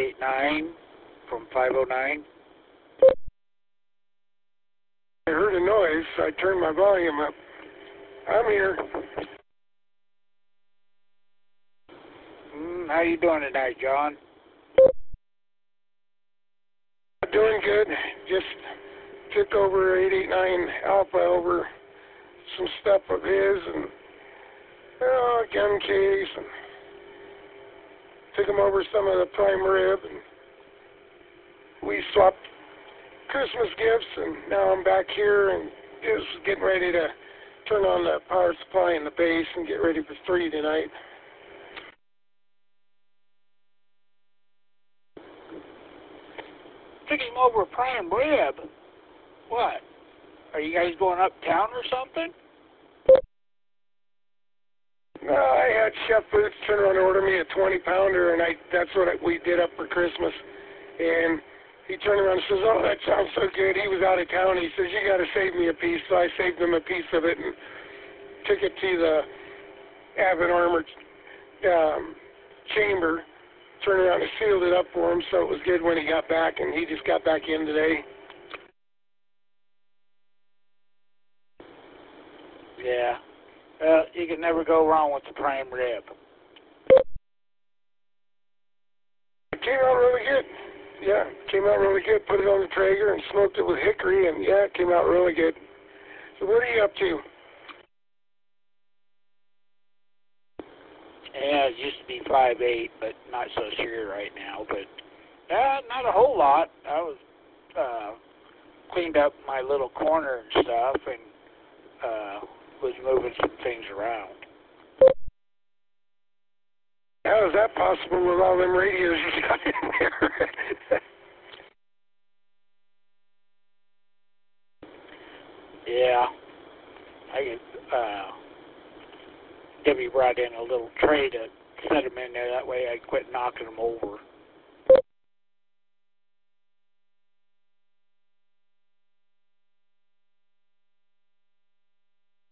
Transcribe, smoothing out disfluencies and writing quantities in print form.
889 from 509. I heard a noise, so I turned my volume up. I'm here. How you doing tonight, John? Doing good. Just took over 889 Alpha over some stuff of his and gun case, and took him over some of the prime rib, and we swapped Christmas gifts, and now I'm back here and is getting ready to turn on the power supply in the base and get ready for 3 tonight. Took him over prime rib? What? Are you guys going uptown or something? No, I had Chef Boots turn around and order me a 20-pounder, and that's what we did up for Christmas. And he turned around and says, "Oh, that sounds so good." He was out of town. He says, "You got to save me a piece." So I saved him a piece of it and took it to the Avid Armor chamber, turned around and sealed it up for him, so it was good when he got back, and he just got back in today. Yeah. You can never go wrong with the prime rib. It came out really good. Yeah, it came out really good. Put it on the Traeger and smoked it with hickory, and yeah, it came out really good. So what are you up to? Yeah, it used to be 5'8", but not so sure right now. But not a whole lot. I was cleaned up my little corner and stuff, and was moving some things around. How is that possible with all them radios you got in there? Yeah, Debbie brought in a little tray to set them in there. That way I quit knocking them over.